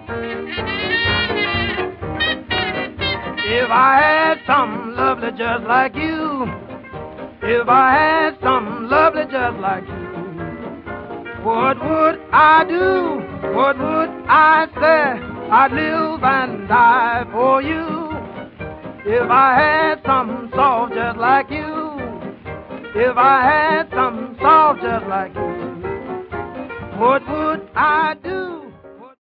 If I had something lovely just like you, if I had something lovely just like you, what would I do? What would I say? I'd live and die for you. If I had something soft just like you, if I had something soft just like you, what would I do?